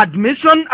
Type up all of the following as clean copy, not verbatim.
admission.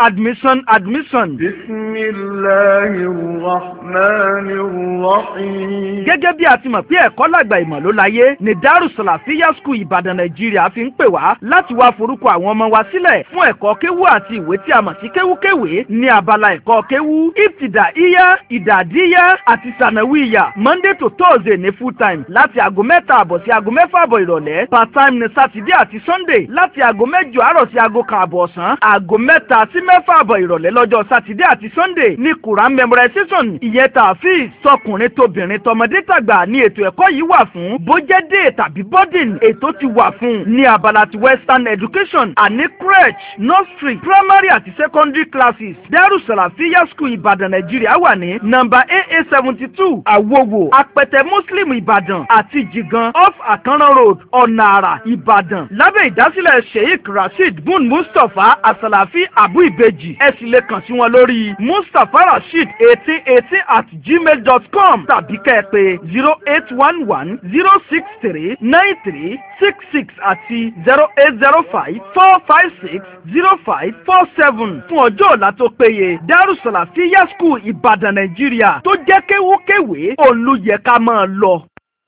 Bismillahirrahmanirrahim. Gẹ́gẹ́ bí a ti mọ̀ pé ẹ̀kọ́ làgbà ìmọ̀ ló láyé ní Darus Salafiyya School Ìbàdàn Nàìjíríà fi ń pè wá láti wá forúkọ àwọn ọmọ wa sílẹ̀ fún ẹ̀kọ́ kéwú àti ìwé tí a mọ̀ sí kéwúkéwé ní abala ẹ̀kọ́ kéwú ibtidaiya, ìdàdíyà àti sànàwíyà Monday to Thursday ní full time láti aago 3:00 sí aago 6:00 ìrọ̀lẹ́, part time ní Saturday àti Sunday láti aago 8 àárọ̀ sí aago 1:00 ọ̀sán, aago 3 sí 6:00 ìrọ̀lẹ́ lọ́jọ́ Saturday àti Sunday ní Quran memorization ìyẹn tààfíìs tọkùnrin tóbìnrin tọmọdé tàgbà ní ètò ẹ̀kọ́ yìí wà fún bójẹ́dé tàbí boarding ètò ti wà fún ní abala ti western education àní crèche nursery primary àti secondary classes. Darus Salafiyya School Ìbàdàn Nàìjíríà wà ní nọ́mbà AA 72 Àwòwò Apẹtẹ Muslim Ìbàdàn àti Jigan off Àkànrán road Ọ̀nà Àrà Ìbàdàn lábẹ́ ìdásílẹ̀ Sheikh Rasheed Bun Mustapha Asalafi Abu Ibeji. Ẹ sì lè kàn sí wọn lórí mustafarasheed1818@gmail.com tàbí kẹ́ ẹ pè 08110639366 àti 08054560547 fún ọjọ́ ọ̀la tó péye. Darus Salafiyya School Ìbàdàn Nàìjíríà tó jẹ́ kéwúkéwé olùyẹ ká máa lọ.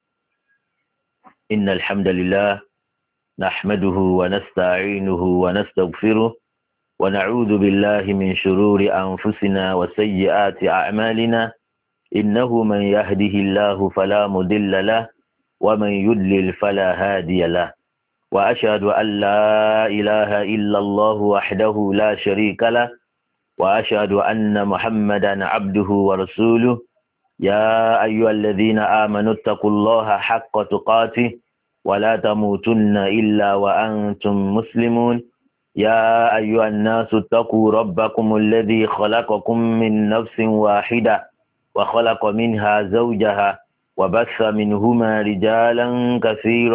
Innal hamdalillah nahmaduhu wa nasta'inuhu wa nastaghfiruh wa na'udhu billahi min shururi anfusina wa sayyiati a'malina innahu man yahdihillahu fala mudilla lahu wa man yudlil fala hadiya lahu wa ashhadu an la ilaha illa Allah wahdahu la sharika lahu wa ashhadu anna Muhammadan abduhu wa rasuluhu. يا أيها الذين آمنوا اتقوا الله حق تقاته ولا تموتن إلا وأنتم مسلمون. يا أيها الناس اتقوا ربكم الذي خلقكم من نفس واحدة وخلق منها زوجها وبث منهما رجالا كثيرا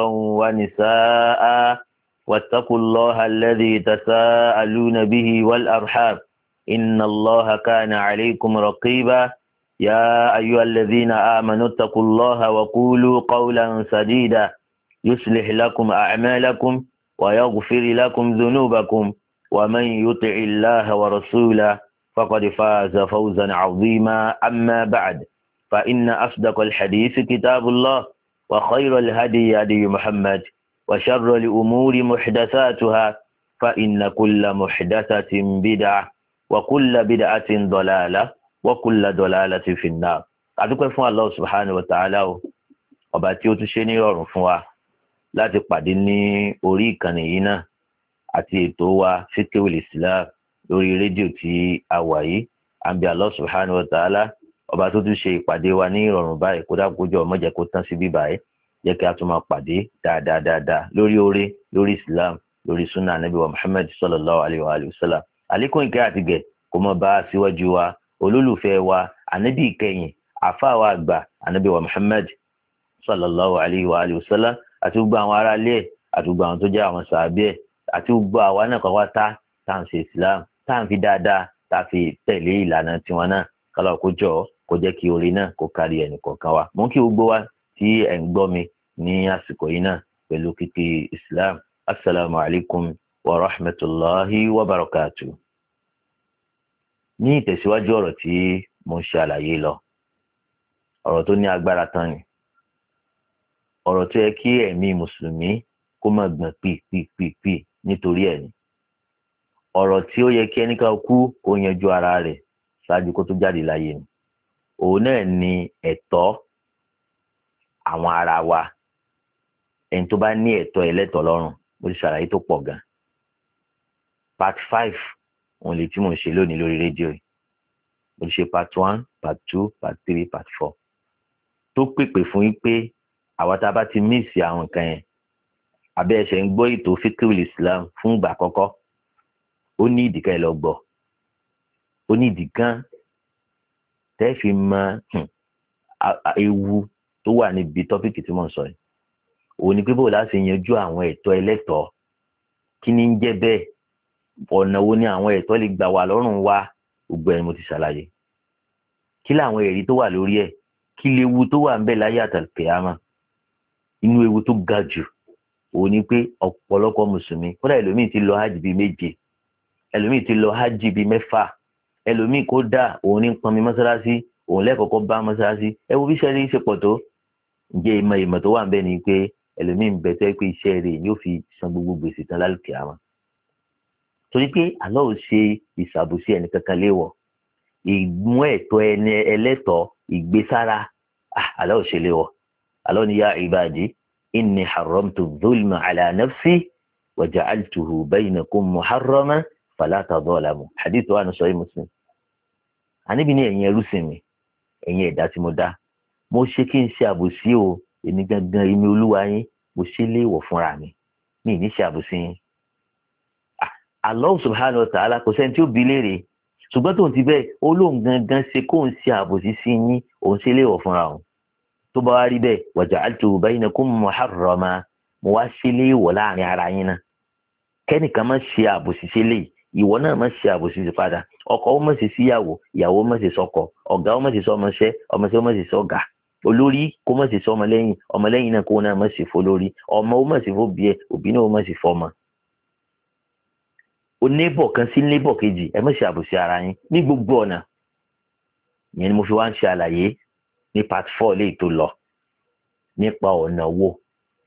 ونساء واتقوا الله الذي تساءلون به والأرحام إن الله كان عليكم رقيبا. يا أيها الذين آمنوا اتقوا الله وقولوا قولا سديدا يصلح لكم أعمالكم ويغفر لكم ذنوبكم ومن يطع الله ورسوله فقد فاز فوزا عظيما. أما بعد فإن أصدق الحديث كتاب الله وخير الهدي هدي محمد وشر الأمور محدثاتها فإن كل محدثة بدعة وكل بدعة ضلالة وكل ضلالة في النار. adúpẹ́ fún Allah subhanahu wa ta'ala o, ọba tí ó tún ṣe ní ìrọ̀rùn fún wa láti pàdé ní orí ìkànnì yìí náà àti ètò wa Fiqhul Islam lórí rédíò tí a wà yìí. àbí Allah subhanahu wa ta'ala ọba tó tún ṣe ìpàdé wa ní ìrọ̀rùn báyìí kó dákójọ má jẹ́ kó tán sí bí báyìí, jẹ́ kí a tún máa pàdé dáadáa lórí oore lórí Islam lórí sunnah Ànábì wa Muhammad sallallahu alayhi wa sallam. àlékún ìkẹ́ àti gẹ̀ kó mọ́ bá síwájú wa olólùfẹ́ wa ànábì ìkẹyìn àfáà àgbà ànábì wa Muhammad sallallahu alayhi wa sallam àti gbogbo àwọn ará ilé àti gbogbo àwọn tó jẹ́ àwọn sàábé ẹ̀ àti gbogbo àwa náà kan wá tá à ń ṣe Islam tá à ń fi dáadáa tá a fi tẹ̀lé ìlànà tiwọn náà kálọ̀ kó jọ kó jẹ́ kí orí náà kó kárí ẹnì kọ̀ọ̀kan wa. mú kí gbogbo wa tí ẹ̀ ń gbọ́ mi ní àsìkò yìí náà pẹ̀lú kíkí Islam. Assalamu alaikum wa rahmatullahi wa barakatuh. ní ìtẹ̀síwájú ọ̀rọ̀ tí mo ń ṣe àlàyé lọ, ọ̀rọ̀ tó ní agbára tán ni, ọ̀rọ̀ tó yẹ kí ẹ̀mí mùsùlùmí kó má gbọ̀n pì nítorí ẹ̀ ni, ọ̀rọ̀ tí ó yẹ kí ẹnìkan kú kó yanjú ara rẹ̀ ṣáájú kó tó jáde láyé ni. òun náà ni ẹ̀tọ́ àwọn ara wa, ẹni tó bá ní ẹ̀tọ́ ẹlẹ́tọ̀ọ́ lọ́rùn. mo ti ṣàlàyé tó pọ̀ gan. part 5 òun lè tí mo ń ṣe lónìí lórí rédíò yìí. mo ti ṣe part 1, part 2, part 3, part 4 tó pèpè fún yín pé àwa tá a bá ti míìsì àwọn nǹkan yẹn, abẹ́ ẹ̀ṣẹ̀ ń gbọ́ ètò Fiqhul Islam fún ìgbà àkọ́kọ́, ó ní ìdí ká ẹ lọ gbọ́, ó ní ìdí gan tẹ́ fi mọ ewu tó wà níbi tọ́pìkì tí mo ń sọ yìí. òun ni pé bó láti yanjú àwọn ẹ̀tọ́ ẹlẹ́tọ̀ọ́, kí ni ń jẹ́ bẹ́ẹ̀, ọ̀nà wo ni àwọn ẹ̀tọ́ lè gbà wà lọ́rùn wa, gbogbo ẹ̀ ni mo ti ṣàlàyé. kí làwọn ẹ̀rí tó wà lórí ẹ̀, kí lewu tó wà ń bẹ láyé àtàlùkìyámà. inú ewu tó ga jù òun ni pé ọ̀pọ̀lọpọ̀ mùsùlùmí, kódà ẹlòmíì ti lọ hajj bíi 7, ẹlòmíì ti lọ hajj bíi 6 ẹlòmíì kó dà òun ní pọnmi mọ́sálásí òun lẹ́kọ̀ọ́kọ́ bá mọ́sálásí ẹ wo bí iṣẹ́ rí ṣe pọ̀ tó ǹjẹ́ ìmọ̀ tó wà ń bẹ ni pé ẹlòmíì ń bẹ tó yẹ pé iṣẹ́ rẹ̀ yóò fi san gbogbo gbèsè tán lálùkì àmọ́ torí pé Allah ò ṣe ìṣàbòsí ẹnì kankan léwọ̀ ìmú ẹ̀tọ́ ẹni ẹlẹ́tọ̀ọ́ ìgbésára Allah ò ṣe léwọ̀ Allah ní ya ibadi inni harramtu dhulma ala nafsi wa ja'altuhu baynakum muharraman fala tadhalamu hadith wa sahih Muslim Ànábì ní ẹ̀yin ẹrúsìn mi ẹ̀yin ẹ̀dá tí mo dá mo ṣe kí n ṣe àbòsí o èmi gangan èmi olúwa yín mo ṣe léèwọ̀ fúnra mi mi ní ṣe àbòsí yín Allah subhanahu wa ta'ala kò sẹ́ni tí ó bi léèrè ṣùgbọ́n tóun ti bẹ́ẹ̀ olóhùn gangan ṣe kóun ṣe àbòsí sí yín òun ṣe léèwọ̀ fúnra òun tó bá wá rí bẹ́ẹ̀ wa ja'altuhu baynakum muharrama mo wá ṣe léèwọ̀ láàrin ara yín náà kẹ́nìkan má ṣe àbòsí ṣe léyìí ìwọ náà má ṣe àbòsí sí padà ọkọ ó má ṣe síyàwó ìyàwó má ṣe sọ́kọ ọ̀gá ó má ṣe sọ́mọṣẹ́ ọmọṣẹ́ ó má ṣe sọ́gá olórí kó má ṣe sọ́mọlẹ́yìn ọmọlẹ́yìn náà kó náà má ṣe fólórí ọmọ ó má ṣe fóbi ẹ òbí náà ó má ṣe fọ́mọ. o neighbor kan sí neighbor kejì ẹ má ṣe àbòsí ara yín ní gbogbo ọ̀nà ìyẹn ni mo fi wá ń ṣe àlàyé ní part 4 léyìí tó lọ nípa ọ̀nà wo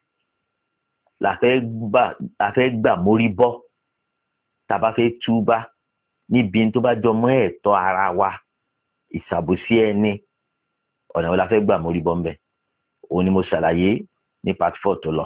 la fẹ́ gbà mórí bọ́ tàbá fẹ́ túbá níbi tó bá jọ mọ́ ẹ̀tọ́ ara wa ìṣàbòsí ẹni ọ̀nà wo la fẹ́ gbà mórí bọ́ ńbẹ̀ òun ni mo ṣàlàyé ní part 4 tó lọ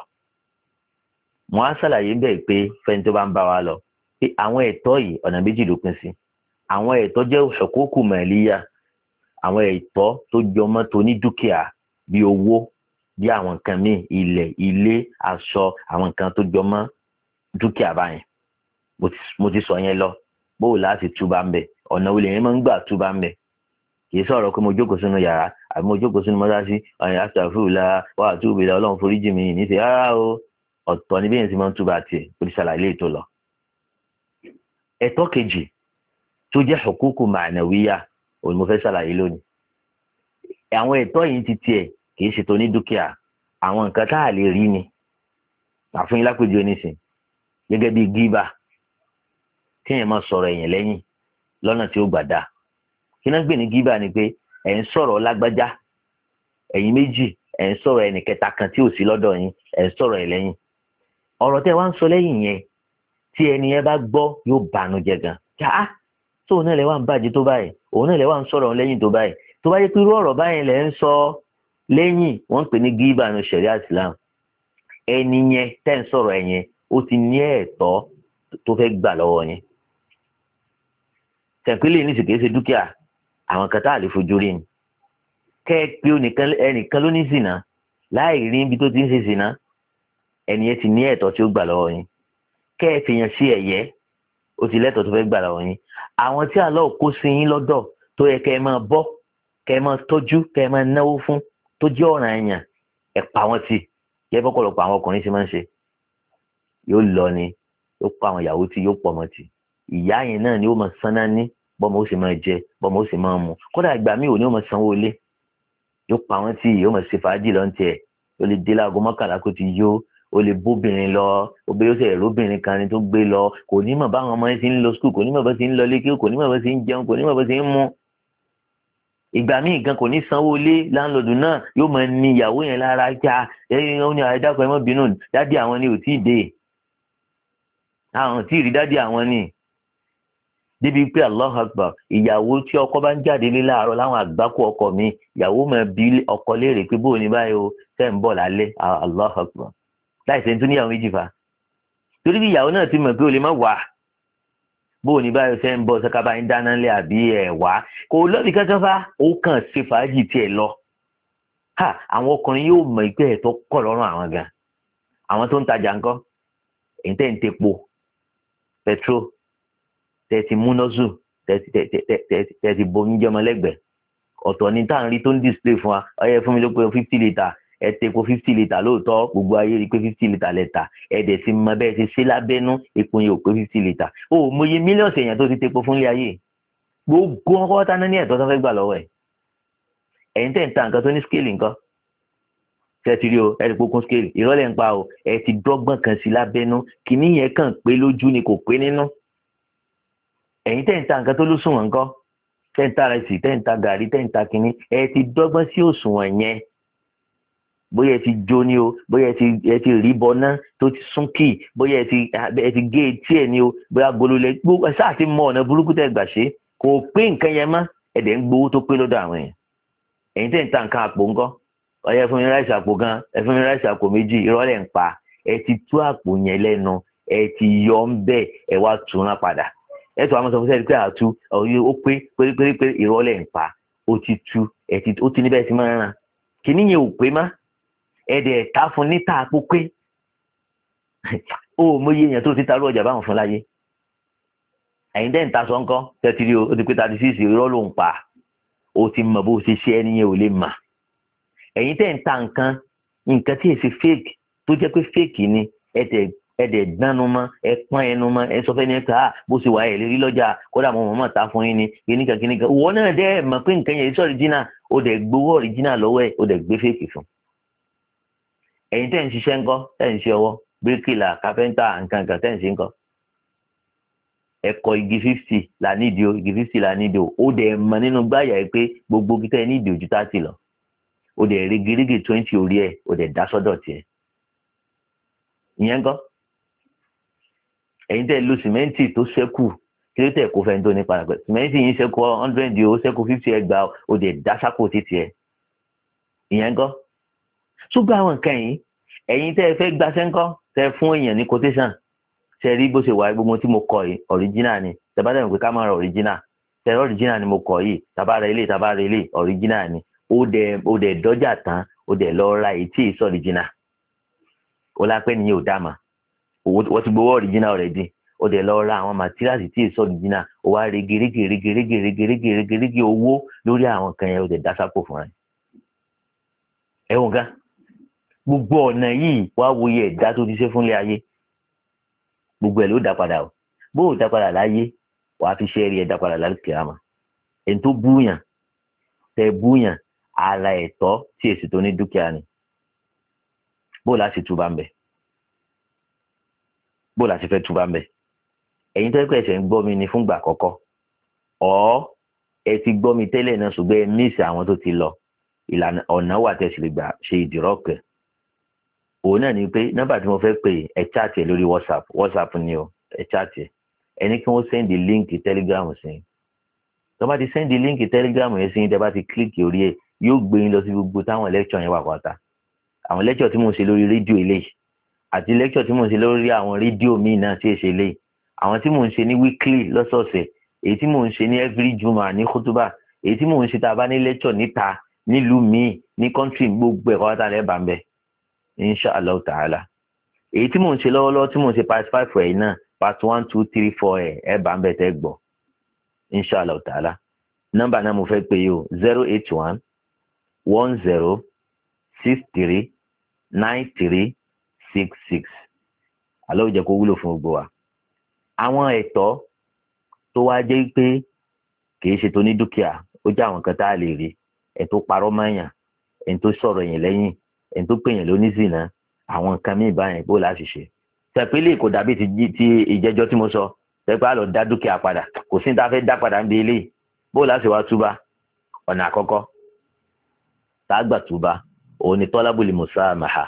mo á ṣàlàyé bẹ́ẹ̀ pé fẹ́ni tó bá ń bá wa lọ pé àwọn ẹ̀tọ́ yìí ọ̀nà méjì ló pín sí àwọn ẹ̀tọ́ jẹ́ huququ maliyya àwọn ẹ̀tọ́ tó jọ mọ́ tó ní dúkìá bí owó bí àwọn nǹkan míì ilẹ̀ ilé aṣọ àwọn nǹkan tó jọ mọ́ dúkìá báyẹn mo ti sọ yẹn lọ bóò láti túbá ń bẹ ọ̀nà olè yẹn máa ń gbà túbá ń bẹ kì í sọ̀rọ̀ pé mo jókòó sínú yàrá àbí mo jókòó sínú mọ́sáàsì ọ̀yìn astaghfirullah wà á túbọ̀ ilẹ̀ ọlọ́run foríjì mi ní ti rárá o ọ̀tọ̀ ni bẹ́ẹ̀ sì máa ń túbà tiẹ̀ ó ti ṣàlàyé ètò lọ. ẹ̀tọ́ kejì tó jẹ́ huququ ma'nawiyya òun mo fẹ́ ṣàlàyé lónìí àwọn ẹ̀tọ́ yìí ti tiẹ̀ kì í ṣe tó ní dúkìá àwọn nǹkan tá a lè rí ni àfún yín lápèjọ nísìn gẹ́gẹ́ bí gíbà kéèyàn máa sọ̀rọ̀ èèyàn lẹ́yìn lọ́nà tí ó gbà dáa kí náà gbé ní gíbà ni pé ẹ̀ ń sọ̀rọ̀ lágbájá ẹ̀yin méjì ẹ̀ ń sọ̀rọ̀ ẹnì kẹta kan tí ò sí lọ́dọ̀ yín ẹ̀ ń sọ̀rọ̀ ẹ̀ lẹ́yìn ọ̀rọ̀ tẹ́ wá ń sọ lẹ́yìn yẹn tí ẹni yẹn bá gbọ́ yóò bànújẹ́ gan yá tó òun náà lè wá ń bàjẹ́ tó báyìí òun náà lè wá ń sọ̀rọ̀ lẹ́yìn tó báyìí tó bá yẹ pé irú ọ̀rọ̀ báyìí lẹ́ ń sọ lẹ́yìn wọ́n ń pè ní gíbà ní ṣẹ̀ríà Islam ẹni yẹn tẹ́ ń sọ̀rọ̀ ẹ̀ yẹn ó ti ní ẹ̀tọ́ tó fẹ́ gbà lọ́wọ́ yẹn tẹ̀pẹ́lẹ́ ní sìkè ṣe dúkìá àwọn kan tá a lè fojú rí ni kẹ́ ẹ pé ẹnìkan ló ní zìnà láì rí ibi tó ti ń ṣe zìnà ẹni yẹn ti ní ẹ̀tọ́ tí ó gbà lọ́wọ́ yín kẹ́ ẹ fìyàn sí ẹ̀yẹ́ ó ti lẹ́tọ̀ọ́ tó fẹ́ gbà lọ́wọ́ yín àwọn tí Allah kó sí yín lọ́dọ̀ tó yẹ kẹ́ ẹ máa bọ́ kẹ́ ẹ máa tọ́jú kẹ́ ẹ máa náwó fún tó jẹ́ ọ̀ràn ẹ̀yàn ẹ pa wọ́n tì yẹ bọ́kọ̀lọpọ̀ àwọn ọkùnrin ṣe máa ń ṣe yóò lọ ni yóò pa àwọn ìyàwó tí yóò pọ̀ mọ́ tì ìyá yẹn náà ni ó máa sanná ní bọ́mọ ó sì máa jẹ bọ́mọ ó sì máa mu kódà ìgbà míì ò ní ó máa sanwó ilé yóò pa wọ́n tì yóò máa ṣe fàájì lọ́ntì ẹ̀ ó lè dé láago mọ́kànlá kó ti yó ó lè bóbìnrin lọ obìnrin ó sì ẹ̀rọ obìnrin kan ni tó gbé lọ kò ní mọ̀ báwọn ọmọ yẹn ti ń lọ skul kò ní mọ̀ bá ti ń lọ lékè kò ní mọ̀ bá ti ń jẹun kò ní mọ̀ bá ti ń mu ìgbà míì gan kò ní sanwó ilé láńlọ́ọ̀dù náà yóò máa ní ìyàwó yẹn lára já ẹ̀yìn ó ní àìdákọ̀ ẹ̀ mọ́ bínú dádì àwọn ni ò tí ì dé àwọn tí ì rí dádì àwọn ni débi pé Allahu Akbar ìyàwó tí ọkọ bá ń jáde lé láàárọ̀ láwọn àgbákò ọkọ mi ìyàwó máa bí ọkọ léèrè pé bóò ní báyìí o tẹ́ ń bọ̀ lálẹ́ Allahu Akbar láìsẹ̀ tó níyàwó méjì fa torí bí ìyàwó náà ti mọ̀ pé o lè má wà bóò ní báyìí tẹ́ ń bọ̀ sọ́kábà ń dáná lé àbí ẹ̀ wá kò lọ́ọ̀bì kankan fa ó kàn ṣe fàájì tiẹ̀ lọ àwọn ọkùnrin yóò mọ̀ ìpẹ́ ẹ̀ tó kọ̀ lọ́rùn àwọn gan àwọn tó ń tajà ńkọ́ èyí tẹ́ ń tepo petrol tẹ̀sí múnọ́sù tẹ̀sí bomi jọmọ lẹ́gbẹ̀ẹ́ ọ̀tọ̀ ni tá à ń rí tó ń display fún wa ọyẹ fún mi ló pé 50 litre ẹ ti epo 50 litre lóòótọ́ gbogbo ayé rí pé 50 litre lẹ́ta ẹ̀dẹ̀ sì mọ bẹ́ẹ̀ ti ṣe lábẹ́nú epo yẹn ò pé 50 litre ó mọye mílíọ̀nù èèyàn tó ti tepo fún ilé ayé gbogbo wọn kọ́ tán ní ẹ̀tọ́ tó fẹ́ gbà lọ́wọ́ ẹ̀ ẹ̀yin tẹ̀ ń ta nǹkan tó ní scale nǹkan tẹ́ ti rí o ẹ̀ ti kókún scale ìrọ́lẹ̀ ń pa o ẹ̀ ti dọ́gbọ̀n kan sí lábẹ́nú kìíní yẹn kàn pé lójú ni kò pé nínú ẹ̀yin tẹ́ ń ta nǹkan tó lóṣùwọ̀n ńkọ́, tẹ́ ń ta rẹsì, tẹ́ ń ta gàrí, tẹ́ ń ta kínní, ẹ ti dọ́gbọ́n sí òṣùwọ̀n yẹn. Bóyá ẹ ti jó ni o, bóyá ẹ ti rí bọná tó ti sún kì, bóyá ẹ ti gé etí ẹ ni o, bóyá gbololẹ gbogbo ẹ sáà ti mọ ọ̀nà burúkú tẹ́ gbà ṣe, kò pé nǹkan yẹn mọ́, ẹ̀dẹ̀ ń gbowó tó pé lọ́dọ̀ àwọn èèyàn. ẹ̀yin tẹ́ ń ta nǹkan àpò ńkọ́, ọ̀yẹ́ fún mi ráìsì àpò kan, ẹ fún mi ráìsì àpò méjì, ìrọ̀lẹ́ ń pa, ẹ ti tú àpò yẹn lẹ́nu, ẹ ti yọ ń bẹ̀, ẹ wá túnra padà. ẹ tó àwọn sọ fún sẹ́ni pé àtú ó pé pérépéré ìrọ̀lẹ́ ń pa, ó ti tú, ó ti níbẹ̀ sí máa ń ràn. kìíní yẹn ò pé má, ẹ̀dẹ̀ ta fún níta àpò pé ó mọyì èèyàn tó ti ta ló ọjà báwọn fún láyé. ẹ̀yin dẹ́ ń ta sọ ńkọ́, tẹ́tìrí o ti pé 36 irọ́ ló ń pa, o ti mọ̀ bó ṣe ṣe ẹni yẹn ò lè mà. ẹ̀yin tẹ́ ń ta nǹkan tí èsì fake tó jẹ́ pé fake ni, ẹ̀dẹ̀ gbánu mọ́, ẹ pọ́n ẹnu mọ́, ẹ sọ fẹ́ ní ká bó ṣe wà ẹ̀ lérí lọ́jà, kódà mo mọ̀ ta fún yín ni kíníkan. ìwọ náà dẹ́ mọ̀ pé nǹkan yẹn sọ original, o dẹ̀ gbowó original lọ́wọ́ ẹ̀, o dẹ̀ gbé fake fún. ẹ̀yin tẹ́ ń ṣiṣẹ́ ńkọ́, tẹ́ ń ṣe ọwọ́ bíríkìlà, kápẹ́ńtà, nǹkan tẹ́ ń ṣe ńkọ́. ẹ̀kọ́ igi 50 là nídìí o, igi 50 là nídìí o, ó dẹ̀ mọ̀ nínú gbáyà ẹ pé gbogbo kíkẹ́ ẹ nídìí ojú 30 lọ, ó dẹ̀ rígírígì 20 orí ẹ̀, ó dẹ̀ dá sọ́dọ̀ tiẹ̀. ìyẹn ńkọ́. ẹ̀yin tẹ́ lo sìmẹ́ǹtì tó ṣẹ́kù, kí ló tẹ̀ kó fẹ́ tó ní padà pẹ́, sìmẹ́ǹtì yìí ṣẹ́kù 100 o, ṣẹ́kù 50 ẹgbà, ó dẹ̀ dá sápò títì ẹ̀. ìyẹn ńkọ́. ṣùgbọ́n àwọn nǹkan yìí, ẹ̀yin tẹ́ fẹ́ gbaṣẹ́ ńkọ́, tẹ́ fún èèyàn ní quotation, ṣe rí bó ṣe wà gbogbo tí mo kọ yìí original ni, tẹ́bá dẹ̀ mọ̀ pé ká máa ra original, tẹ́ original ni mo kọ yìí, tàbá ra ilé original ni, ó dẹ̀ dọ́jà tán, ó dẹ̀ lọ ra èyí tí èso original, ó lápẹ́ nìyẹn ò dá mà, wọ́n ti gbowó original already, ó dẹ̀ lọ ra àwọn materials tí èso original, ó wá rigirigi owó lórí àwọn kan yẹn, ó dẹ̀ dá sápò fún ẹ. ẹ̀wọ̀n gan gbogbo ọ̀nà yìí wá wòye ẹ̀dá tó ti ṣe fúnlé ayé, gbogbo ẹ̀ ló dá padà o, bó o dá padà láyé wàá fi ṣe rí ẹ dá padà lálùkì àmà. ẹni tó búyàn tẹ búyàn ara ẹ̀tọ́ tí èsì tó ní dúkìá ni, bó o láti túbà ń bẹ, bó o láti fẹ́ túbà ń bẹ. ẹ̀yin tó ẹ̀kọ́ ẹ̀sẹ̀ ń gbọ́ mi ní fúngbà àkọ́kọ́, ẹ ti gbọ́ mi tẹ́lẹ̀ náà ṣùgbọ́n ẹ mísì àwọn tó ti lọ, ìlànà ọ̀nà wà tẹ̀sí lè gbà ṣe ìdìrọ́kẹ̀. òun náà ni pé nọ́mbà tí mo fẹ́ pè ẹ chaàtì ẹ lórí whatsapp ni o, ẹ chaàtì ẹ ẹni kí wọ́n sẹ́ndì líǹkì telegram sí i. tó bá ti sẹ́ndì líǹkì telegram yẹn sí i, tẹ́ bá ti kílíkì orí ẹ̀ yóò gbé yín lọ sí gbogbo táwọn lẹ́kṣọ̀ yẹn wà pátá. àwọn lẹ́kṣọ̀ tí mò ń ṣe lórí rédíò eléyìí àti lẹ́kṣọ̀ tí mò ń ṣe lórí àwọn rédíò míì náà tí èṣe eléyìí, àwọn tí mò ń ṣe ní weekly lọ́sọ̀ọ̀sẹ̀, èyí tí mò ń ṣe ní every juma ní kútúbà, èyí tí mò ń ṣe tá a bá ní lẹ́kṣọ̀ níta nílùú míì ní kọ́ńtírì, gbogbo ẹ̀kọ́ wá tá a lẹ́ bá ń bẹ̀ inshallah ta'ala. èyí tí mò ń ṣe lọ́wọ́lọ́wọ́ tí mò ń ṣe part 5 ẹ̀ náà, part 1 2 3 4 ẹ̀ bá ń bẹ̀ tẹ́ gbọ́ inshallah ta'ala. nọ́mbà náà mo fẹ́ pè yìí o 081 10 63 93 66. àlọ́ ìjẹ́ kó wúlò fún gbogbo wa. àwọn ẹ̀tọ́ tó wá jẹ́ pé kìí ṣe tó ní dúkìá, ó jẹ́ àwọn kan tá a lè rí, ẹ̀ tó parọ́ mọ́yàn, ẹ̀ tó sọ̀rọ̀ yẹn lẹ́yìn, ẹ̀ tó pèyàn lóníṣìnà, àwọn nǹkan míì báyẹn bó láti ṣe. tẹ̀pẹ́lẹ̀ kò dàbí ti ìjẹ́jọ́ tí mo sọ, tẹ̀pẹ́ àlọ́ dá dúkìá padà, kò sí ní ta fẹ́ dá padà ń bí eléyìí, bó láti wá túbá. ọ̀nà àkọ́kọ́ tá a gbà túbá òun ni talabul musamaha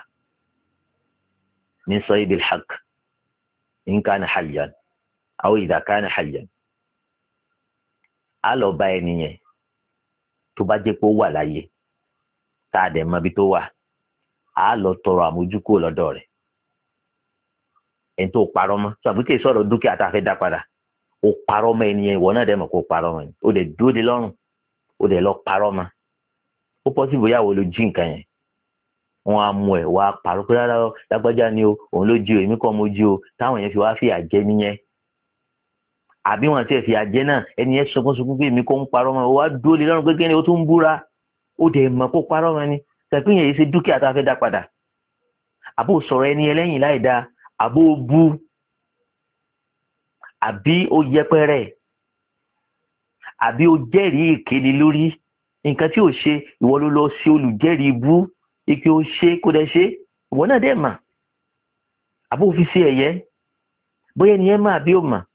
min sahibil haqq in kana hayyan aw idha kana hayyan. a lọ bá ẹni yẹn tó bá jẹ́ pé ó wà láyé, tá a dẹ̀ mọ ibi tó wà, a lọ tọrọ àmójúkúrò lọ́dọ̀ rẹ̀. ẹni tó parọ́ mọ́, sọ àbúkẹ́ sọ̀rọ̀ dúkìá tá a fẹ́ dá padà, ó parọ́ mọ́ ẹni yẹn, ìwọ náà dẹ̀ mọ̀ kó parọ́ mọ́ ẹni, ó dẹ̀ dúró de lọ́rùn, ó dẹ̀ lọ parọ́ mọ́. ó pọ́sibú bóyá wo ló jí nǹkan yẹn, wọ́n á mú ẹ̀ wá parọ́ pé rárá lágbájá ni o, òun ló jí o, èmi kọ́ mo jí o, táwọn yẹn fi wá fìyà jẹ nìyẹn. àbí wọn ti ẹ̀ fìyà jẹ náà, ẹni yẹn sunkún pé èmi kọ́ ń parọ́ mọ́, ó wá dúró de lọ́rùn pé kí ni ó tún búra, ó dẹ̀ mọ̀ kó parọ́ mọ́ ni. tẹ̀pín yẹn yìí ṣe dúkìá tá a fẹ́ dá padà. àbó sọ̀rọ̀ ẹni ẹlẹ́yìn láì dáa, àbó bú, àbí ó yẹpẹrẹ, àbí ó jẹ́rìí ìkéde lórí nǹkan tí ò ṣe, ìwọ ló lọ sí olùjẹ́rìí bú ike ó ṣe kó dẹ̀ ṣe, ìwọ náà dẹ̀ mà, àbó fi ṣe ẹ̀yẹ, bóyá ẹni yẹn mà àbí ó mà,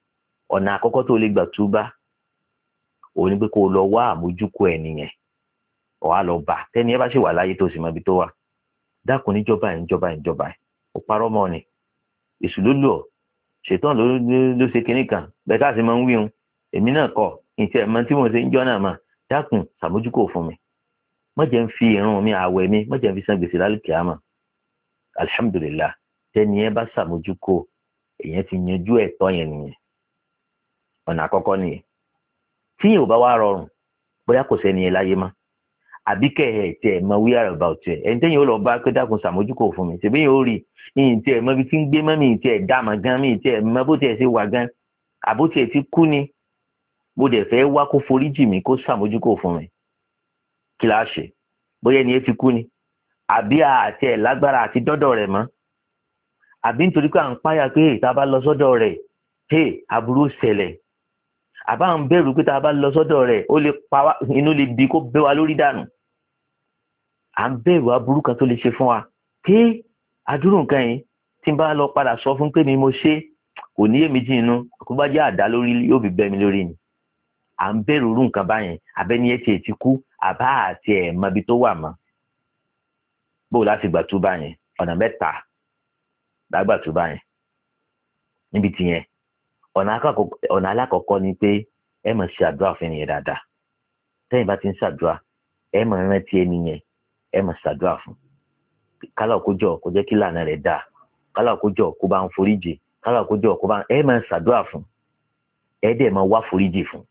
ọ̀nà àkọ́kọ́ tó lè gbà túbá òun ni pé kó lọ wá àmójúkò ẹnìyẹn ọ̀wá lọ bá tẹ́ni ẹ bá ṣì wà láyé tó sì mọ ibi tó wà dákun níjọba ẹ̀ ó parọ́ mọ́ ni èṣù ló lò ọ́ ṣètàn ló ṣe kinní kan bẹ́ẹ̀ ká sì máa ń wíhun èmi náà kọ́ ìtì ẹ̀mọ́ tí mo ṣe ń jọ́ náà mà dákun ṣàmójúkò fún mi má jẹ́ ń fi ìrun mi àwẹ̀ mi má jẹ́ ń fi san gbèsè lálùkì àmọ́ alhamdulillah tẹ́ni ẹ bá ṣàmójúkò èèyàn ti yanjú ẹ̀tọ́ yẹn nìyẹn ọ̀nà àkọ́kọ́ nìyẹn tí yóò bá wá rọrùn bóyá kò sẹ́ni ẹ láyé mọ́ àbí kẹ̀hẹ̀ tẹ̀ mọ wíyà rẹ̀ about ẹ̀ ẹni tẹ́yìn ó lọ bá pé dákun ṣàmójúkò fún mi ṣèbí yóò rí ìyìn tí ẹ̀ mọ ibi tí ń gbé mọ́ mi ìyìn tí ẹ̀ dá mọ́ gan mi ìyìn tí ẹ̀ mọ bó tiẹ̀ ṣe wà gan àbó tiẹ̀ ti kú ni mo dẹ̀ fẹ́ wá kó foríjì mi kó ṣàmójúkò fún mi kí la ṣe bóyá ẹni ẹ ti kú ni àbí àti ẹ̀ lágbára àti dọ́dọ̀ rẹ̀ mọ́ àbí nítorí pé à ń páyà pé tá a bá lọ sọ́dọ̀ rẹ̀ aburú ṣẹlẹ̀ àbá ń bẹ̀rù pé tá a bá lọ sọ́dọ̀ rẹ̀ ó lè pa wá inú lè bí kó bẹ́ wa lórí dànù à ń bẹ̀rù aburú kan tó lè ṣe fún wa pé adúrú nǹkan yìí tí n bá lọ padà sọ fún pé mi mo ṣe kò ní èméjì inú kó bá jẹ́ àdá lórí yóò bí bẹ́ mi lórí ni à ń bẹ̀rù irú nǹkan báyẹn abẹ́ni ẹ̀ tiẹ̀ ti kú àbá àti ẹ̀ mọbi tó wà mọ́ bó láti gbà túbà yẹn ọ̀nà mẹ́ta lágbà túbà yẹn níbi tìyẹn ọ̀nà alákọ̀ọ́kọ́ ni pé ẹ máa ṣe àdúrà fún ẹnìyẹn dáadáa tẹ́yìn bá ti ń ṣàdúrà ẹ máa rántí ẹnìyẹn ẹ máa ṣàdúrà fún kálá òkójọ kó jẹ́ kí lànà rẹ̀ dáa kálá òkójọ kó bá ń foríjì kálá òkójọ kó bá ẹ máa ṣàdúrà fún ẹ dẹ̀ máa wá foríjì fún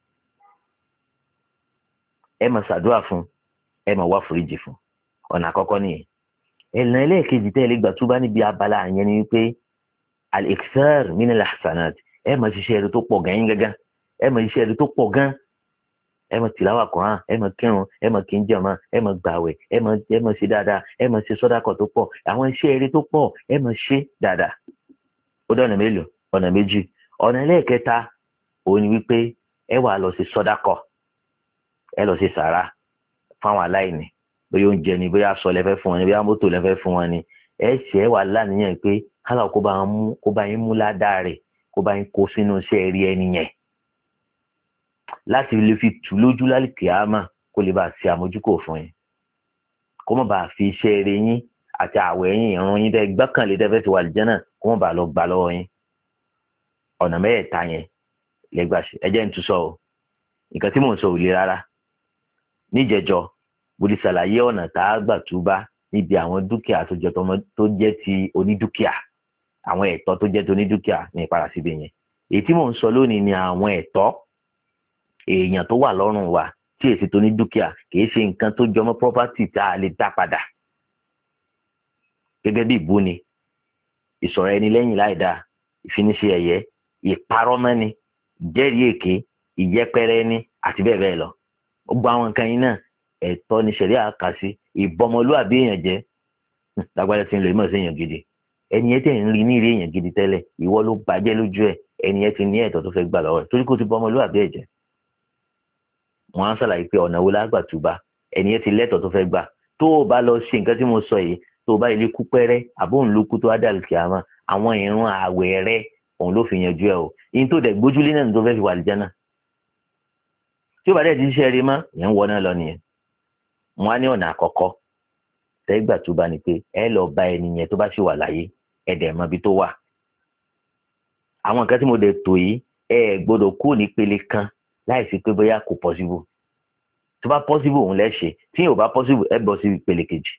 ẹ máa ṣàdúrà fún ẹ máa wá foríjì fún ọ̀nà àkọ́kọ́ nìyẹn ẹ̀nà ẹlẹ́ẹ̀kejì tẹ́ ẹ lè gbà túbá níbi abala yẹn ni wípé al-ikthar min al-ahsanat ẹ máa ṣiṣẹ́ ẹ̀rọ tó pọ̀ gan yín gángan ẹ máa ṣiṣẹ́ ẹ̀rọ tó pọ̀ gan ẹ máa tìláwà Kùránì ẹ máa kírun ẹ máa kí ń jàmá ẹ máa gbàwẹ̀ ẹ máa ṣe dáadáa ẹ máa ṣe sọ́dákọ̀ tó pọ̀ àwọn iṣẹ́ ẹ̀rọ tó pọ̀ ẹ máa ṣe dáadáa ó dọ̀nà mélòó ọ̀nà méjì ọ̀nà ẹlẹ́ẹ̀kẹta òun ni wípé ẹ wà lọ sí sọ́dákọ̀ ẹ lọ sí sàrà fáwọn aláìní bóyá oúnjẹ ni bóyá aṣọ lẹfẹ fún wọn ni bóyá mọ́tò lẹfẹ fún wọn ni ẹ ṣe ẹ wà láníyàn pé kálá kó bá yín mú ládàá rẹ̀ kó bá yín kó sínú iṣẹ́ rí ẹni yẹn láti lè fi tù lójú lálùkì àmà kó lè bá ṣe àmójúkò fún yín kó má bàa fi iṣẹ́ rí yín àti àwẹ̀ yín ìrun yín tẹ́ gbọ́kànlé tẹ́fẹ́ ti wà lìjánà kó má bàa lọ gbà lọ́wọ́ yín ọ̀nà mẹ́ẹ̀ta yẹn lẹ́gbàṣẹ́ ẹ jẹ́ ń tún sọ o nǹkan tí mò ń sọ ò le rárá níjẹjọ mo lè ṣàlàyé ọ̀nà tá a gbà túbá níbi àwọn dúkìá tó jẹ́ ti onídúkìá àwọn ẹ̀tọ́ tó jẹ́ ti onídúkìá ní ìpara síbi yẹn èyí tí mò ń sọ lónìí ni àwọn ẹ̀tọ́ èèyàn tó wà lọ́rùn wa tí èsì tó ní dúkìá kìí ṣe nǹkan tó jọmọ́ property tá a lè dá padà gẹ́gẹ́ bí ìbúni ìsọ̀rọ̀ ẹni lẹ́yìn láìdáa ìfiniṣe ẹ̀yẹ ìparọ́mọ́ni ìjẹ́rìí èké ìyẹpẹrẹ ẹni àti bẹ́ẹ̀ bẹ́ẹ̀ lọ gbogbo àwọn nǹkan yìí náà ẹ̀tọ́ ni ṣẹ̀ríà kà sí ìbọmọlúwàbí èèyàn jẹ́ lágbájá tí ń lò ìmọ̀ sí èèyàn gidi ẹni yẹn tẹ̀ ń rí ní ìrí èèyàn gidi tẹ́lẹ̀ ìwọ ló bàjẹ́ lójú ẹ̀ ẹni yẹn ti ní ẹ̀tọ́ tó fẹ́ gbà lọ́wọ́ ẹ̀ torí kó ti bọmọlúwàbí ẹ̀ jẹ́ wọ́n á ṣàlàyé pé ọ̀nà wo lágbà túbá ẹni yẹn ti lẹ́tọ̀ tó fẹ́ gbà tó o bá lọ ṣe nǹkan tí mo sọ yìí tó o bá ilé kú pẹ́rẹ́ àbóhùn ló kú tó ádàlù kìámà àwọn ìrun àwẹ̀ rẹ òun ló fi yanjú ẹ o yín tó dẹ̀ gbójúlé náà tó fẹ́ fi wà lìjánà tí ó bá dẹ̀ ti ṣiṣẹ́ rí mọ́ ìyẹn ń wọ náà lọ nìyẹn wọ́n á ní ọ̀nà àkọ́kọ́ tẹ́gbà túbá ni pé ẹ lọ bá ẹni yẹn tó bá ṣì wà láyé ẹ dẹ̀ mọ ibi tó wà àwọn nǹkan tí mo dẹ̀ tò yìí ẹ gbọ́dọ̀ kú nípele kan láìsí pé bóyá kò possible tó bá possible òun lẹ́ṣẹ̀ tí yóò bá possible ẹ bọ́ sí ìpele kejì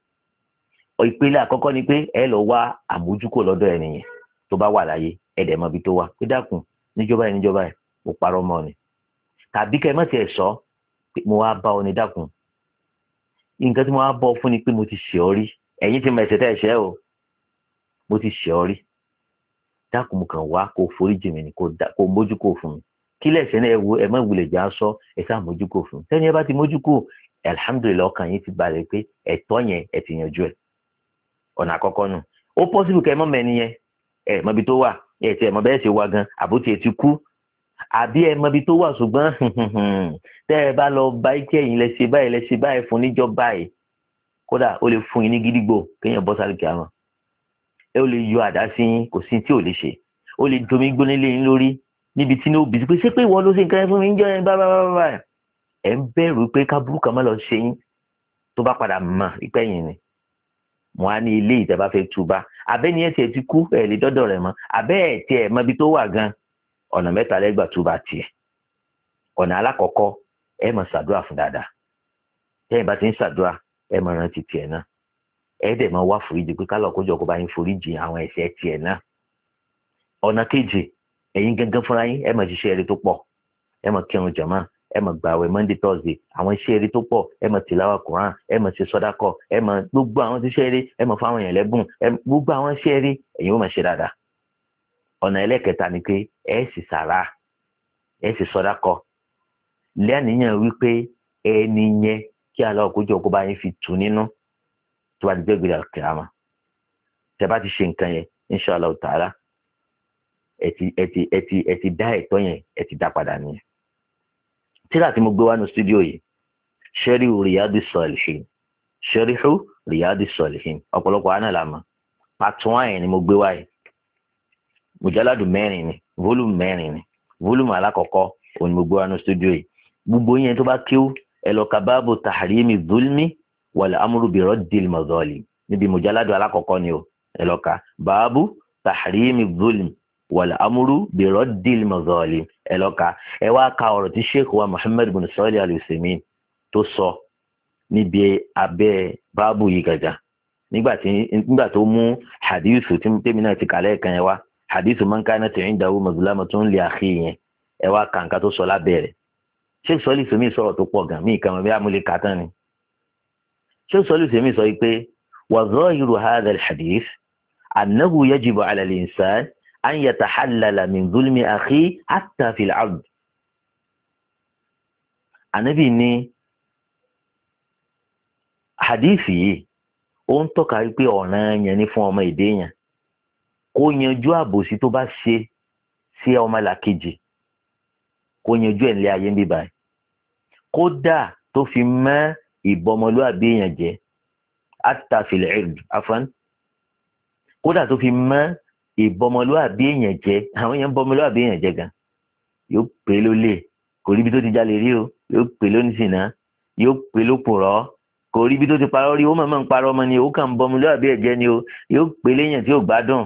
ìpele àkọ́kọ́ ni pé ẹ lọ wá àmójúkò lọ́dọ̀ ẹni yẹn tó bá wà láyé ẹ dẹ̀ mọ ibi tó wà pé dákun níjọba ẹ̀ mo parọ́ mọ́ ni tàbí kẹ́ ẹ mọ̀ tiẹ̀ sọ pé mo wá bá ọ ní dákun nǹkan tí mo wá bọ́ fún ni pé mo ti ṣẹ̀ ọ́ rí ẹ̀yin ti mọ ẹ̀ṣẹ̀ tẹ́ ẹ̀ṣẹ̀ o mo ti ṣẹ̀ ọ́ rí dákun mo kàn wá kó foríjì mi ni kó mójúkò fún mi kí lẹ́sẹ̀ náà ẹ má wulẹ̀ já sọ ẹ sá mójúkò fún mi tẹ́ni ẹ bá ti mójúkò alhamdulilayi ọkàn yín ti balẹ̀ pé ẹ̀tọ́ yẹn ẹ ti yanjú ẹ̀ ọ̀nà àkọ́kọ́ nù ó pọ́sibù kẹ́ ẹ mọ́ mẹ́ni yẹn ẹ mọ ibi tó wà ẹ ti ẹ mọ bẹ́ẹ̀ ṣe wá gan àbótí ẹ ti kú àbí ẹ mọ ibi tó wà ṣùgbọ́n tẹ́ ẹ bá lọ bá ike ẹ̀yìn lẹ́sẹ̀ báyìí fún níjọ́ báyìí kódà ó lè fún yín ní gídígbò kéèyàn bọ́ sáré kìámọ̀ ẹ ó lè yọ àdá sí yín kò sí tí ò lè ṣe ó lè domi gbóná lé yín lórí níbi tí ní ó bìí pé ṣé pé ìwọ ló ṣe nǹkan ẹ fún mi ń jẹ́ bábábábá ẹ̀ ń bẹ̀rù pé kábúrú kan má lọ ṣe yín tó bá padà mọ̀ ìpẹ́yìn ni mo á ní ilé ìjọba fẹ́ túbá abẹ́ni ẹ̀ tiẹ̀ ti kú ẹ̀ lè dọ́dọ̀ rẹ̀ mọ́ abẹ́ ẹ̀ tiẹ̀ mọ ibi tó wà gan ọ̀nà mẹ́ta lẹ́gbà túbá tiẹ̀ ọ̀nà alákọ̀ọ́kọ́ ẹ máa ṣàdúrà fún dáadáa tẹ́yìn bá ti ń ṣàdúrà ẹ máa rántí tiẹ̀ náà ẹ dẹ̀ máa wá foríjì pé kálọ̀ kójọ kó bá yín foríjì àwọn ẹ̀ṣẹ̀ tiẹ̀ náà ọ̀nà kejì ẹ̀yin gangan fúnra yín ẹ máa ṣiṣẹ́ eré tó pọ̀ ẹ máa kírun jàmá ẹ máa gbààwẹ̀ Monday Thursday àwọn iṣẹ́ eré tó pọ̀ ẹ máa tìláwà Quran ẹ máa ṣe sọ́dákọ̀ ẹ máa gbogbo àwọn iṣẹ́ eré ẹ máa fáwọn èèyàn lẹ́bùn gbogbo àwọn iṣẹ́ eré ẹ̀yin ó máa ṣe dáadáa ọ̀nà ẹlẹ́kẹta ni pé ẹ sì sàrà ẹ sì sọ́dákọ̀ lẹ́nìyàn wípé ẹni yẹn kí aláwọ̀ kójọ kó bá yín fi tù nínú tó bá ti jẹ́ gbèrè àkìrámà tẹ bá ti ṣe nǹkan yẹn inshallah ta'ala ẹ ti dá ẹ̀tọ́ yẹn ẹ ti dá padà nìyẹn. tíra tí mo gbé wá ní stúdíò yìí Sharihu Riyadis Salihin Sharihu Riyadis Salihin ọ̀pọ̀lọpọ̀ àná làmọ́ part 1 ni mo gbé wá yìí mùjáládù 4 ni volume 4 ni volume alákọ̀ọ́kọ́ òní mo gbé wá ní stúdíò yìí gbogbo yẹn tó bá kíw ẹ lọ ka báàbù tahrimi zulmi wal amru bi raddil mazalim níbi mùjáládù alákọ̀ọ́kọ́ ni o ẹ lọ ka báàbù tahrimi zulmi wal amru bi raddil mazalim ẹ lọ ka ẹ wá ka ọ̀rọ̀ tí sheikh wa Muhammad bin Salih al-Uthaymin tó sọ níbi abẹ́ báàbù yìí gàjà nígbà tó mú hadithu tí tèmi náà ti kàlẹ́ kan yẹn wá hadithu man kanat indahu mazlamatun li akhihi yẹn ẹ wá kàǹkà tó sọ lábẹ́ rẹ̀ sheikh Salih al-Uthaymin sọ̀rọ̀ tó pọ̀ gan mí kan bí amúlẹ̀ kàtán ni sheikh Salih al-Uthaymin sọ pé wa zahiru hadha al-hadith annahu yajibu ala al-insan an yatahallala min zulmi akhi hatta fil ard Ànábì ní hadithi yìí ó ń tọ́ka wípé ọ̀ràn yẹn ní fún ọmọ èdè yẹn kó yanjú àbòsí tó bá ṣe sí ọmọ làkejì kó yanjú ẹ̀ nílé ayé ń bíbá ẹ̀ kódà tó fi mọ́ ìbọmọlúwàbí èèyàn jẹ́ hatta fil ard afan kódà tó fi mọ́ ìbọmọlúwàbí èèyàn jẹ́ àwọn èèyàn bọmọlúwàbí èèyàn jẹ́ gan yóò pè lólè kò ríbi tó ti jalè rí o yóò pè lónìsìnà yóò pè lópùrọ́ kò ríbi tó ti parọ́ rí ó mọ̀mọ́ ń parọ́ ọmọ ni ó kàn ń bọmọlúwàbí ẹ̀ jẹ́ ni o yóò pè léèyàn tí ò gbádùn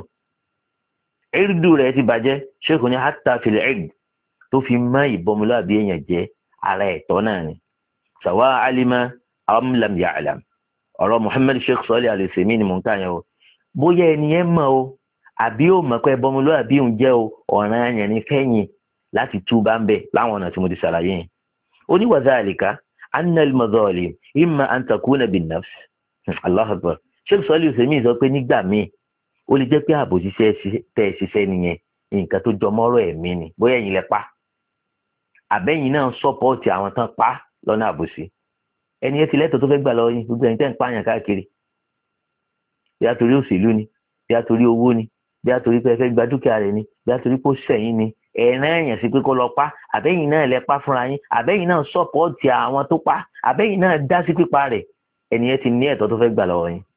ẹ̀rídù rẹ̀ ti bàjẹ́ ṣéèkù ní hatta fil ard tó fi mọ́ ìbọmọlúwàbí èèyàn jẹ́ ara ẹ̀tọ́ náà ni sawa alima am lam ya'lam ọ̀rọ̀ Muhammad Sheikh Salih al-Uthaymin ni mò ń kà yẹn o bóyá ẹni yẹn mọ̀ o àbí ó mọ̀ pé bọmọlúwàbí òun jẹ́ o ọ̀ràn yẹn ní fẹ́yìn láti túbá ń bẹ̀ láwọn ọ̀nà tí mo ti ṣàlàyé yẹn ó ní wa dhalika anna al-mazalim imma an takuna bin nafs Allahu akbar Sheikh Salih al-Uthaymin sọ pé nígbà míì ó lè jẹ́ pé ààbò ṣiṣẹ́ tẹ́ ẹ ṣiṣẹ́ nìyẹn nǹkan tó jọ mọ́rọ̀ ẹ̀mí ni bóyá ẹ̀yin lẹ pa àbẹ́yìn náà sọ́pọ́ọ̀tì àwọn tán pa lọ́nà àbòsí ẹni yẹn ti lẹ́tọ̀ọ́ tó fẹ́ gbà lọ́wọ́ yín gbogbo ẹ̀yin tẹ́ ń pààyàn káàkiri bí a torí òṣèlú ni bí a torí owó ni bí a torí pé ẹ fẹ́ gba dúkìá rẹ̀ ni bí a torí pé ó sẹ̀yìn ni ẹ̀ràn èèyàn sí pé kó lọ pa àbẹ́yìn náà lẹ pa fúnra yín àbẹ́yìn náà sọ́pọ́ọ̀tì àwọn tó pa àbẹ́yìn náà dá sí pípa rẹ̀ ẹni yẹn ti ní ẹ̀tọ́ tó fẹ́ gbà lọ́wọ́ yín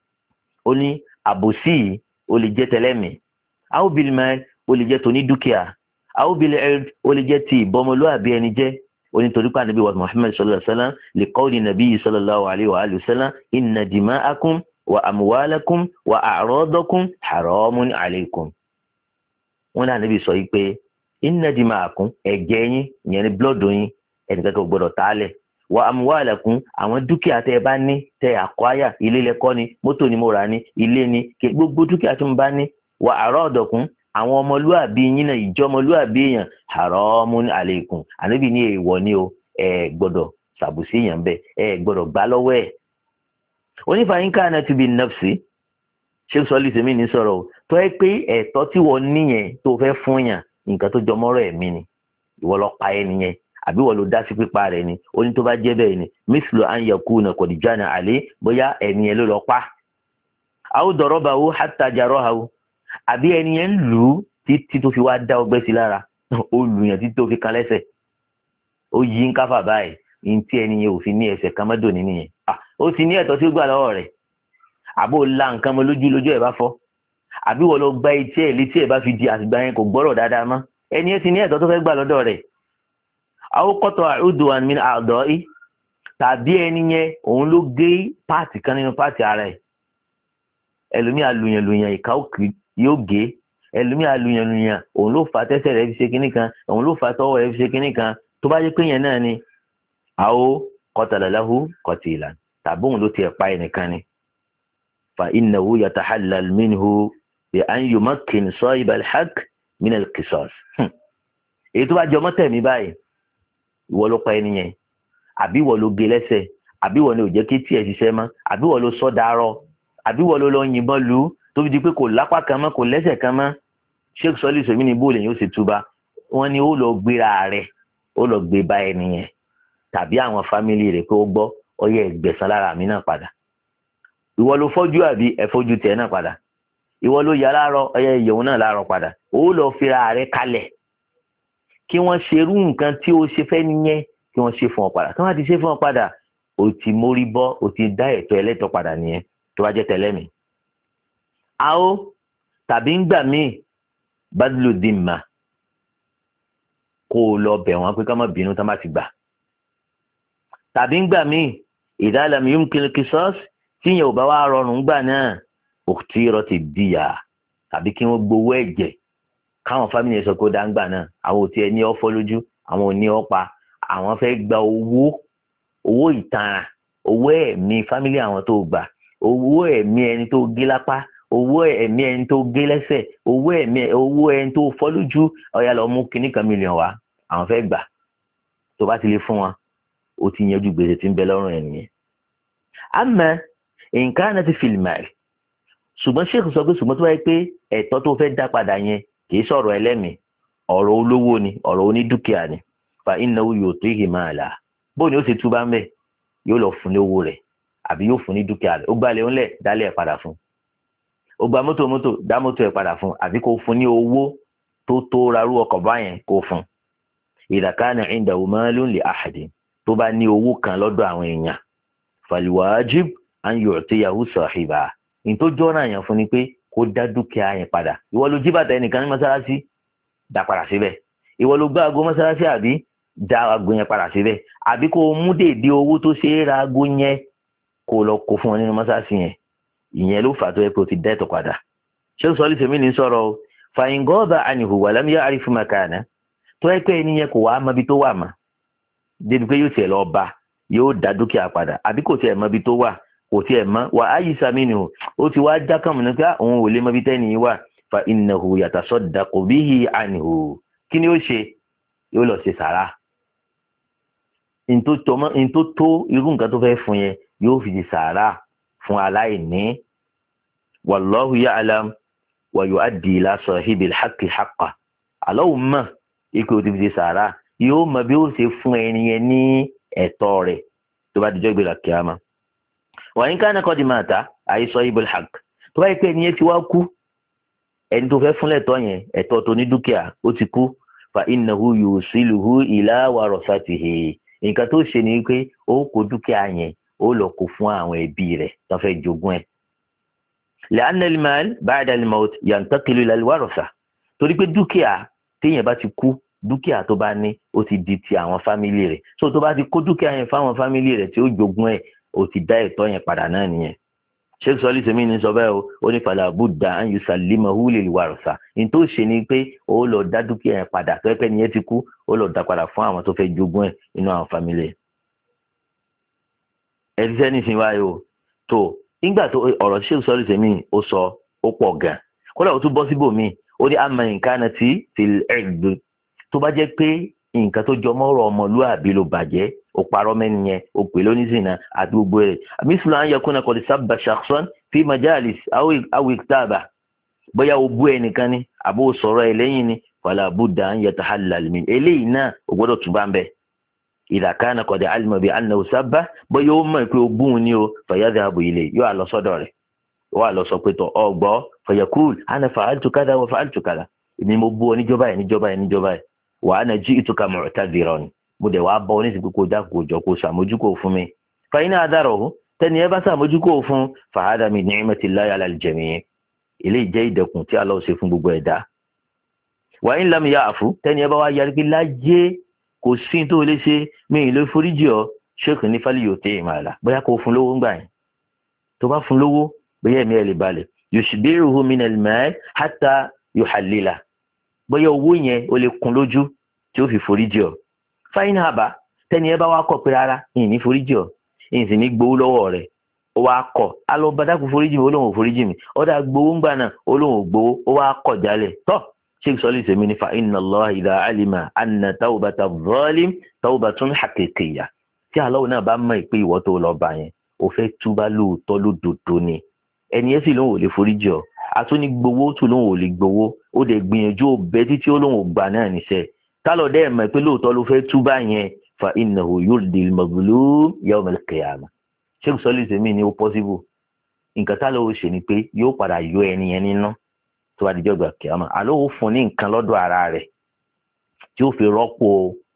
ó ní àbòsí yìí ó lè jẹ́ tẹlẹ́mì aw bil mal ó lè jẹ́ tóní dúkìá aw bil ard ó lè jẹ́ ti ìbọmọlúwàbí ẹni jẹ́ onítorí pé ànábì wa Muhammad sallallahu alaihi wasallam li qawli nabi sallallahu alaihi wa alihi wasallam inna dima'akum wa amwalakum wa a'radakum haramun alaykum wọ́n ní ànábì sọ yìí pé inna dima'akum ẹ̀jẹ̀ yín ìyẹn ni blọ́ọ̀dù yín ẹnìkan tó gbọdọ̀ tààlẹ̀ wa amwalakum àwọn dúkìá tẹ́ ẹ bá ní tẹ́ àkọ́yà ilé lẹ́kọ́ ni mọ́tò ni mo rà ní ilé ni gbogbo dúkìá tí mo bá ní wa a'radakum àwọn ọmọlúwàbí yín náà ìjọmọlúwàbí èèyàn haramun alaykum ànábì ní èèwọ̀ ni o ẹ gbọ́dọ̀ ṣàbùsí èèyàn bẹ́ẹ̀ ẹ gbọ́dọ̀ gbá lọ́wọ́ ẹ̀ onífàyín káàná ti bí nafsi Sheikh Salih al-Uthaymin ní sọ̀rọ̀ o tó ẹ pé ẹ̀tọ́ tí wọ́n níyẹn tó fẹ́ fún yàn nǹkan tó jọmọ́rọ̀ ẹ̀mí ni ìwọ lọ pa ẹ nìyẹn àbí wọ́n ló dá sí pípa rẹ̀ ni ó ní tó bá jẹ́ bẹ́ẹ̀ ni mislu an yakuna qad jana alayhi bóyá ẹni yẹn ló lọ pa aw darabahu hatta jarahu àbí ẹni yẹn lù ú títí tó fi wá dá ọgbẹ́ sí lára ó lù yàn títí tó fi kan lẹ́sẹ̀ ó yí ń káfà báyìí ní tí ẹni yẹn ò fi ní ẹsẹ̀ kan mọ́dọ̀ nínú yẹn ó ti ní ẹ̀tọ́ tí ó gbà lọ́wọ́ rẹ̀ àbó la nǹkan mọ́ lójú ẹ̀ bá fọ́ àbí wọ́n lọ gba etí ẹ̀ létí ẹ̀ bá fi di àtìgbà yẹn kò gbọ́rọ̀ dáadáa mọ́ ẹni ẹ ti ní ẹ̀tọ́ tó fẹ́ gbà lọ́dọ̀ rẹ̀ àwòkọ́tọ̀ àrùdùn min àdọ́ì tàbí ẹni yẹn òun ló gé páàtì kan nínú páàtì ara ẹ̀ ẹlòmíà lùyàn ìka òkè yóò gé ẹlòmíà lùyàn òun ló fà tẹ́sẹ̀ rẹ̀ fi ṣe kinní kan òun ló fà tọ́wọ́ rẹ̀ fi ṣe kinní kan tó bá yẹ pé yẹn náà ni àwò qatalalahu qatilan tàbí òun ló tiẹ̀ pa ẹnìkan ni fa innahu yatahallal minhu bi an yumakkin sahib al-haqq min al-qisas èyí tó bá jọ mọ́tẹ̀mí báyìí ìwọ ló pa ẹni yẹn àbí ìwọ ló gé lẹ́sẹ̀ àbí ìwọ ni ò jẹ́ kí tiẹ̀ ṣiṣẹ́ mọ́ àbí ìwọ ló sọ dàárọ̀ àbí ìwọ ló lọ yìnbọn lù ú tó fi di pé kò lápá kan mọ́ kò lẹ́sẹ̀ kan mọ́ Sheikh Sọ́lí Sèmí ní bóòlù yẹn ó sì túbà wọ́n ní ó lọ gbéra rẹ̀ ó lọ gbé bá ẹni yẹn tàbí àwọn fámìlì rẹ̀ pé ó gbọ́ ọyẹ ẹgbẹ̀sán lára mi náà padà ìwọ ló fọ́jú àbí ẹ̀fọ́jú tiẹ̀ náà padà ìwọ ló yà láàárọ̀ ọyẹ ìyẹ̀wò náà láàárọ̀ padà ó lọ fira rẹ̀ kalẹ̀ kí wọ́n ṣerú nǹkan tí ó ṣe fẹ́ nìyẹn kí wọ́n ṣe fún ọ padà tí wọ́n ti ṣe fún ọ padà ó ti mórí bọ́ ó ti dá ẹ̀tọ́ ẹlẹ́tọ́ padà nìyẹn tó bá jẹ́ tẹ̀lé mi. àó tàbí ń gbà míì badlu dimma kó o lọ bẹ̀ wọ́n pé ká má bínú tá má ti gbà. tàbí ń gbà míì idha lam yumkin qisas tíyẹn ò bá wá rọrùn gbà náà ukhtirat ad-diya tàbí kí wọ́n gbowó ẹ̀jẹ̀ káwọn fámìlì sọ pé ó dá ń gbà náà àwọn ò tiẹ̀ ní ọ fọ́ lójú àwọn ò ní ọ pa àwọn fẹ́ gba owó ìtanràn owó ẹ̀mí fámílì àwọn tó gbà owó ẹ̀mí ẹni tó gé lápá owó ẹ̀mí ẹni tó gé lẹ́sẹ̀ owó ẹni tó fọ́ lójú ọ̀yà lọ mú kinní kan mílíọ̀n wá àwọn fẹ́ gbà tó bá ti lè fún wọn ó ti yanjú gbèsè tí ń bẹ lọ́rùn ẹ̀ nìyẹn. àmọ́ nǹkan náà ti fìlìmà rẹ̀ ṣùgbọ́n Sheikh sọ pé ṣùgbọ́n tó wáyé pé ẹ̀tọ́ tó fẹ́ dá padà yẹn kì í sọ̀rọ̀ ẹlẹ́mìí ọ̀rọ̀ olówó ni ọ̀rọ̀ onídúkìá ni fa innahu yutihi mala bó ni ó ṣe túbá ń bẹ̀ yóò lọ fún ní owó rẹ̀ àbí yóò fún ní dúkìá rẹ̀ ó gbalẹ̀ ńlẹ̀ dálẹ̀ ẹ̀ padà fún ó gba mọ́tò dá mọ́tò ẹ̀ padà fún àbí kó fún ní owó tó rarú ọkọ̀ báyẹn kó fún idha kana indahu malun li ahadin tó bá ní owó kan lọ́dọ̀ àwọn èèyàn falwajib an yu'tiyahu sahiba ní tó jọ́nà yẹn fún ni pé kó dá dúkìá yẹn padà ìwọ ló jí bàtà ẹnìkan ní mọ́sálásí dá padà síbẹ̀ ìwọ ló gbá aago mọ́sálásí àbí dá aago yẹn padà síbẹ̀ àbí kó o mú dèédé owó tó ṣe é ra aago yẹn kó o lọ kó fún ọ nínú mọ́sálásí yẹn ìyẹn ló fà tó yẹ pé o ti dẹ́tọ̀ padà Sheikh Sọ́lí Sèmí ní sọ̀rọ̀ o fàyín gọ́ọ̀bà ànihù wà lam ya'rif makana tó yẹ pé ẹni yẹn kò wá mọbi tó wà mà débi pé yóò tiẹ̀ lọ bá yóò dá dúkìá padà àbí kò tiẹ̀ mọbi tó wà kò tiẹ̀ mọ́ wà á yí saminu ó ti wá jákàmù ní pé òun ò lè mọbi tẹ́ni yìí wà fa innahu yatasaddaqu bihi anhu kí ni ó ṣe yóò lọ ṣe sàrà ntó tó irú nǹkan tó fẹ́ fún yẹn yóò fi di sàrà fún aláìní wallahu ya'lam wa yu'addi ila sahibil haqqi haqqa Allahu mọ̀ ikú ti fi di sàrà yóò mọ bí ó ṣe fún ẹni yẹn ní ẹ̀tọ́ rẹ̀ tó bá dijọ́ ìgbéra kíámà wa in kana qad mata ay sahibul haqq tó bá yẹ pé ẹni yẹn ti wá kú ẹni tó fẹ́ fún lẹ́tọ́ yẹn ẹ̀tọ́ tó ní dúkìá ó ti kú fa innahu yusiluhu ila warasatihi nǹkan tó ṣe ni pé ó kó dúkìá yẹn ó lọ kó fún àwọn ẹbí rẹ̀ tó fẹ́ jogún ẹ̀ li'anna al-mal ba'da al-maut yantaqilu ila al-warasa torí pé dúkìá téèyàn bá ti kú dúkìá tó bá ní ó ti di ti àwọn fámìlì rẹ̀ so tó bá ti kó dúkìá yẹn fáwọn fámìlì rẹ̀ tí ó jogún ẹ̀ ó ti dá ẹ̀tọ́ yẹn padà náà nìyẹn Sheikh Sọ́lí Sèmí ní sọ bẹ́ẹ̀ o ó ní fala budda an yusallimahu lil warasa ní tó ṣe ni pé ó lọ dá dúkìá yẹn padà tó ẹ̀pẹ́ nìyẹn ti kú ó lọ dá padà fún àwọn tó fẹ́ jogún ẹ̀ nínú àwọn fámìlì ẹ̀ ti sẹ́ni sin wáyé o tó nígbà tó ọ̀rọ̀ Sheikh Sọ́lí Sèmí ó sọ ó pọ̀ gan kódà ó tún bọ́ síbòmíì ó ní amma in kanati fil ird tó bá jẹ́ pé nǹkan tó jọ mọ́rọ̀ ọmọlúwàbí ló bàjẹ́ ó parọ́ mẹ́ni yẹn ó pè lónìsìnà àti gbogbo rẹ̀ mísìlá ń yakuna qad sabba shakhsan fi majalis aw iktaba bóyá o bú ẹnìkan ni àbó sọ̀rọ̀ ẹ̀ lẹ́yìn ni fala budda an yatahallal min eléyìí náà ò gbọ́dọ̀ tún bá ń bẹ̀ idha kana qad alima bi annahu sabba bóyá ó mọ̀ pé o bú ni o fayadhabu ilayhi yóò lọ sọ́dọ̀ rẹ̀ wà lọ sọ pé tọ ọgbọ́ fayakul ana fa'altu kadha wa fa'altu kadha èmi mo bú ọ níjọba ẹ̀ wa ana ji'tuka mu'tadhiran mo dẹ̀ wá bọ́ ní ìsìnkú kó dákò jọ kó sàmójúkò fún mi fa in adharahu tẹ́ni ẹ bá sàmójúkò fún fa hadha min ni'matillahi ala al-jami' ilé ìjẹ́ ìdẹ̀kùn tí Allah ṣe fún gbogbo ẹ̀dá wa in lam ya'fu tẹ́ni ẹ bá wá yarí pé lájẹ́ kò sí tó lè ṣe mi ì lè foríjì ọ ṣéèkì ní fálí yóò tẹ́ ìmọ̀ àlà bóyá kò fún lówó ń gbà yẹn tó bá fún lówó bóyá ẹ̀mí ẹ̀ lè balẹ̀ yushbi'uhu min al-mal hatta yuhallila bóyá owó yẹn ó lè kún lójú tí ó fi foríjì ọ fáyín àbá tẹ́ni ẹ bá wá kọ̀ pé rárá ìyìn ní foríjì ọ ìyìn sì ní gbowó lọ́wọ́ rẹ̀ ó wá kọ̀ alọ́ bàdákù foríjì mi olóhùn foríjì mi ọ̀dà gbowó ń gbà náà olóhùn gbowó ó wá kọ̀ jálẹ̀ tọ́ sheikh sọ́lì sèmi ní fa inna Allah idha alima anna tawbata zalim tawbatun haqiqiyya tí aláwọ̀ náà bá mọ̀ pé ìwọ tó lọ bá yẹn ò fẹ́ túbá lóòótọ́ lódodo ni ẹni ẹ sì lóhùn ò lè foríjì ọ àtúní gbowó tó lóhùn ò lè gbowó ó dẹ̀ gbìyànjú òbẹ títí ó lóhùn ògbà náà níṣẹ́ tálọ̀ dẹ́ mọ̀ pé lóòótọ́ ló fẹ́ túbá yẹn fa innahu yurdil mazlum yawm al-qiyamah sheikh sọ́lì sèmi ní ó possible nǹkan tálọ̀ ó ṣe ni pé yóò padà yọ ẹni yẹn nínú tó bá dijọ́ gbà kíámà àlọ́ ó fún ní nǹkan lọ́dọ̀ ara rẹ̀ tí ó fi rọ́pò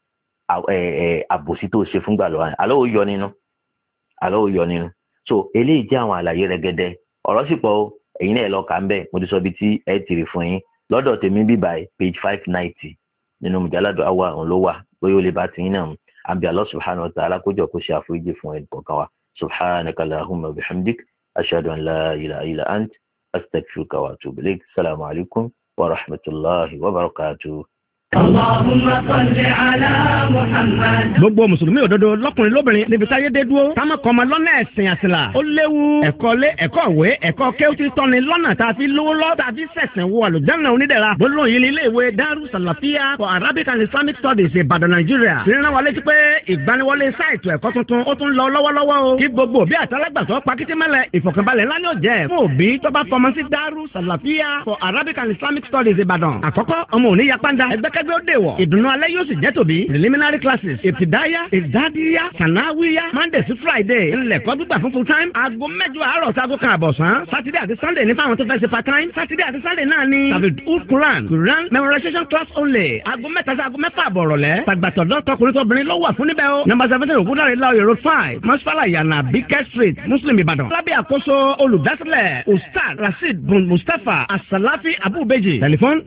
àbòsí tó ṣe fúngbà lọ́wọ́ àlọ́ ó yọ nínú so eléyìí jẹ́ àwọn àlàyé rẹ̀gẹ̀dẹ̀ ọ̀rọ̀ sì pọ̀ ẹ̀yin náà lọ́ọ́ kà ń bẹ̀ mo ti sọ bí tí ẹ ti rí fún yín lọ́dọ̀ tèmi bíbá page 590 nínú mùjáládù àwa òun ló wà bóyá ó lè bá tiyín náà àbí Allah subhanahu wa ta'ala kójọ kó ṣe àforíjì fún ẹ̀ kọ̀ọ̀kan wa subhanaka allahumma wa bihamdik ashhadu an la ilaha illa ant أستغفرك وأتوب إليك السلام عليكم ورحمة الله وبركاته. Allahumma salli ala Muhammad. Gbogbo Mùsùlùmí òdodo lọ́kùnrin lóbìnrin níbi táyé dé dúró. Ká má kọ́ ọmọ lọ́nà ẹ̀sìn àṣìlá. Ó léwu. Ẹ̀kọ́ lé ẹ̀kọ́ ìwé ẹ̀kọ́ kéwùtì tọ́ni lọ́nà tá a fi lówó lọ́ tá a fi sẹ̀sìn wo àlùjánnà onídẹ̀ra. Gbólóhùn yìí ní ilé ìwé Daru Salafia for Arabic and Islamic Studies Ìbàdàn Nàìjíríà. Ìrìnà wa létí pé ìgbaniwọlé sáìtù ẹ̀kọ́ tuntun ó tún lọ lọ́wọ́lọ́wọ́ o. Kí gbogbo òbí àtàlágbàtọ́ pakitimẹ́lẹ̀ ìfọ̀kànbalẹ̀ ńlá ni ó jẹ́ fún òbí tó bá fọmọ sí Daru Salafia for Arabic and Islamic Studies Ìbàdàn. Àkọ́kọ́ ọmọ òní yapanda ẹgbẹ́kẹ́gbẹ́ ó dè wọ̀. Ìdùnnú alẹ́ yóò sì jẹ́ tòbí. Preliminary classes ìtìdáyà ìdádíyà sànáwíyà Monday sí Friday ńlẹ̀kọ́ gbígbà fún full time. Aago 8 àárọ̀ sago kan àbọ̀sán. Saturday àti Sunday ní fáwọn tó fẹ́ ṣe part time. Saturday àti Sunday náà ni Tafidul Quran memorization class only. Aago 3 sí aago 6 àbọ̀rọ̀lẹ́. Tàgbàtọ̀dọ̀ tọkùnrin tóbìnrin ló wà fún níbẹ̀ o. Number 17 Ògúndàrí Láòyè Road 5 Mọ́sálà Yànà Bíkẹ́ Street Muslim Ìbàdàn. Lábẹ́ àkóso olùdásílẹ̀ Ustaz Rasheed Bun Mustapha Asalafi Abubeji. Telephone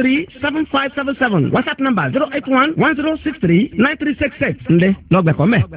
08085237577. WhatsApp number 08110639366. Ǹdẹ́ lọ́gbẹ̀kọ́ mẹ́.